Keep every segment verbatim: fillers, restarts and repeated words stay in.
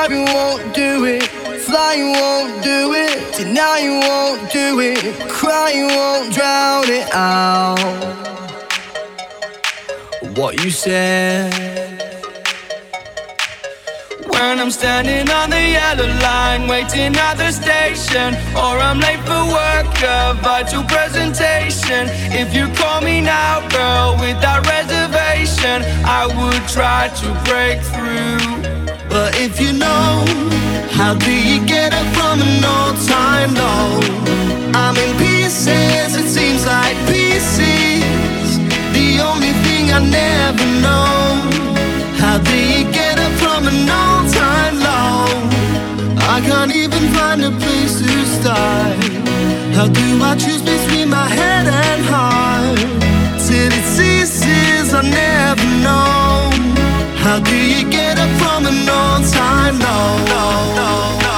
Driving won't do it, flying won't do it, denying won't do it, crying won't drown it out. What you said. When I'm standing on the yellow line, waiting at the station, or I'm late for work, a vital presentation. If you call me now, girl, without reservation, I would try to break through. But if you know, how do you get up from an all-time low? I'm in pieces, it seems like pieces. The only thing I never know, how do you get up from an all-time low? I can't even find a place to start. How do I choose between my head and heart? Till it ceases, I never know. How do you get up from an all-time low? No, no, no.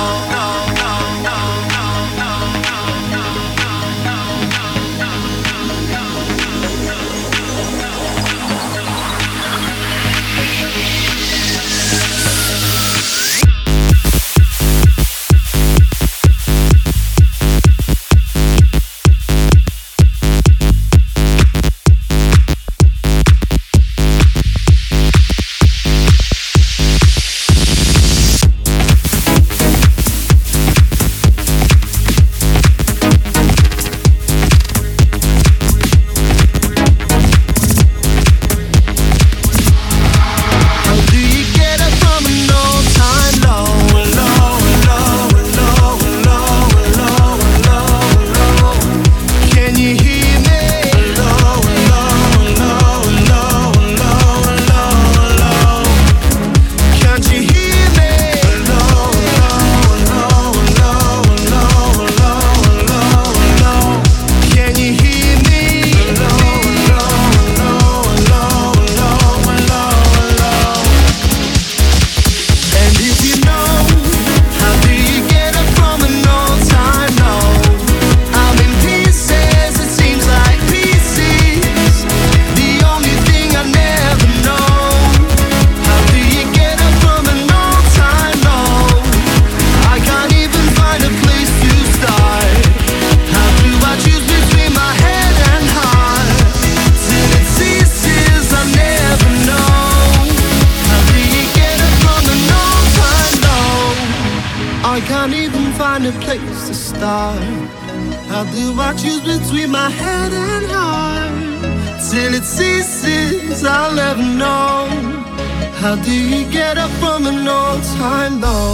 How do you get up from an all-time low?